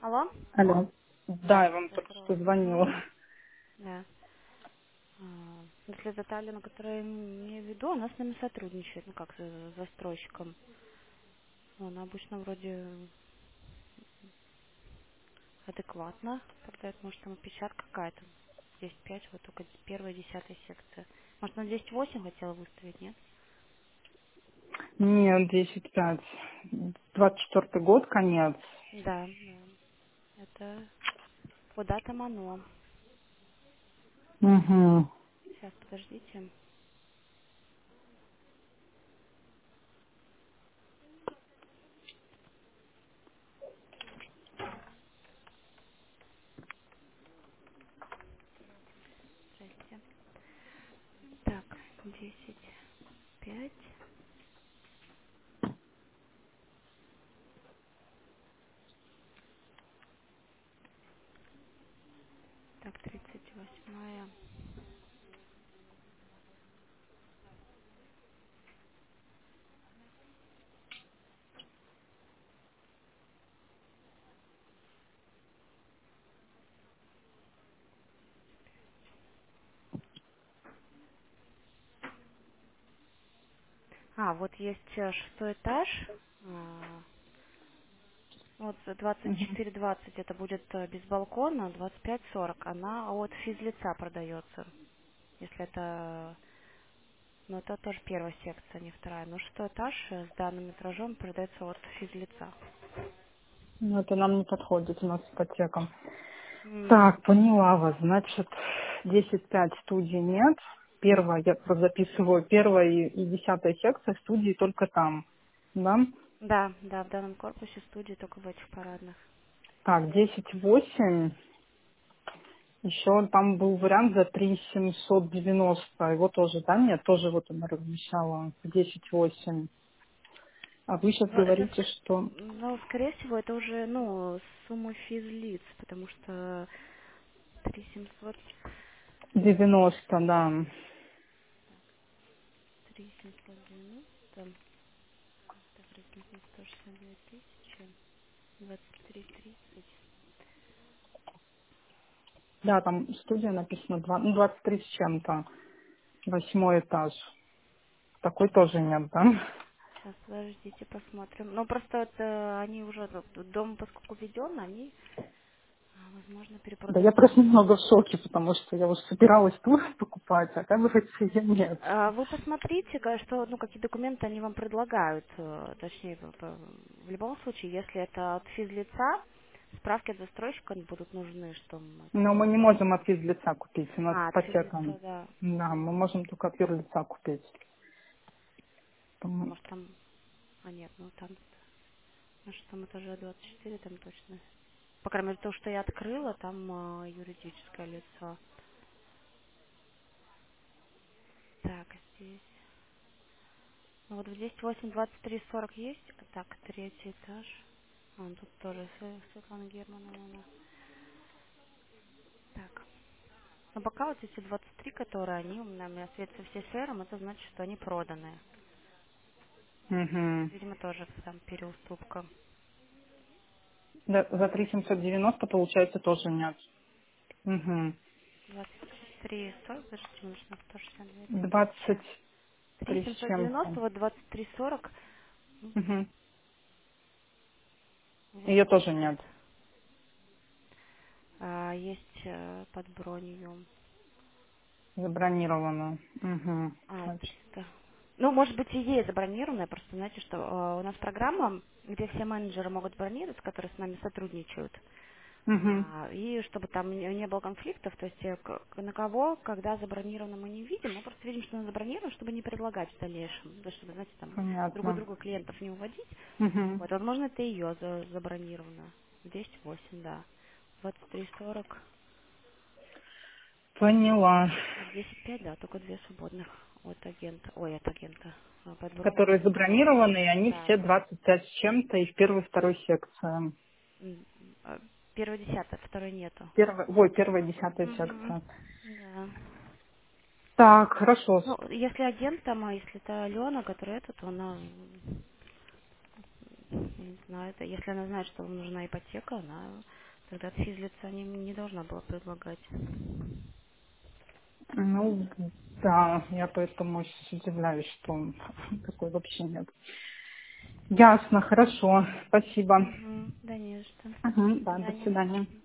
Алло? Алло. Да, Да, я вам только что здорово. звонила. Да. Если это та Алена, которую я имею в виду, она с нами сотрудничает, ну как, с застройщиком. Ну, она обычно вроде адекватно продает, может, там опечатка какая-то. 10.5, вот только первая, 10 секция. Может, на 10.8 хотела выставить, нет? Нет, 10-5. 24-й год, конец. Да, да. Это по датам оно. Угу. Сейчас, подождите. Здрасте. Так, 10.5. Так, 38. Вот есть шестой этаж. Вот за Угу. 24.20 это будет без балкона, 25.40 она от физлица продается. Если это, ну это тоже первая секция, не вторая. Но шестой этаж с данным метражом продается от физлица. Ну, это нам не подходит, у нас ипотека. М, Так, поняла вас. Значит, 10-5 студий нет. Первая, я просто записываю, первая и 10-я секция студии только там. Да? Да, да, в данном корпусе студии только в этих парадных. Так, 10-8. Еще там был вариант за 3 790. Его тоже, да, нет? Тоже вот она размещала в 10-8. А вы сейчас Ну, это, говорите, что ну, скорее всего, это уже, ну, сумма физлиц, потому что 3700, 90, да. 3790, так, разделить на 162 тысячи, 23.30. Да, там студия написано 23 с чем-то. 8-й этаж. Такой тоже нет, да? Сейчас, подождите, посмотрим. Ну, просто это они уже, дом, поскольку введен, они, возможно, Да я перепродают. просто немного в шоке, потому что я уже собиралась тур покупать, а оказывается, ее нет. Вы посмотрите, что, ну, какие документы они вам предлагают. Точнее, в любом случае, если это от физлица, справки от застройщика будут нужны, что это... Но мы не можем от физлица купить, у нас От ипотека. физлица, да. Да, мы можем только от юрлица купить. А Поэтому может там... нет, ну там... На шестом этаже 24, там точно. По крайней мере, то, что я открыла, там юридическое лицо. Так, здесь. Ну вот в 10.8, 23.40 есть. Так, третий этаж. Тут тоже Светлана Германовна. Так. Но пока вот эти 23, которые они у меня светятся все серым, это значит, что они проданы. Угу. Видимо, тоже там переуступка. Да, за 3 790 получается тоже нет. Угу. 23, 40, подождите, умножить на 162 двадцать тысячи. три с 3790, чем-то. вот 23.40. Угу. Вот Ее тоже нет. нет. Есть под бронью. Забронировано. Угу. 300. Ну, может быть, и есть забронированная, просто знаете, что у нас программа, где все менеджеры могут бронировать, которые с нами сотрудничают. Угу. И чтобы там не было конфликтов, то есть на кого, когда забронировано, мы не видим, мы просто видим, что она забронирована, чтобы не предлагать в дальнейшем, да, чтобы, знаете, там друг у Понятно. друга клиентов не уводить. Угу. Вот, возможно, это ее забронировано. 10.8, да. 23.40. Поняла. В 10.5, да, только две свободных от агента. Ой, от агента. Под Которые бронью. забронированы, и они Да. все 25 с чем-то и в первой и второй секции. М, Первая десятая, второй нету. Первая, 10-я Угу. секция. Да. Так, хорошо. Ну, если агент там, а если это Алена, которая это, то она Не знаю, это, если она знает, что вам нужна ипотека, она тогда от физлица не должна была предлагать. Ну, да, я поэтому сейчас удивляюсь, что такой вообще нет. Ясно, хорошо, спасибо. Угу, да не за что. До Мгм, да, до свидания. свидания.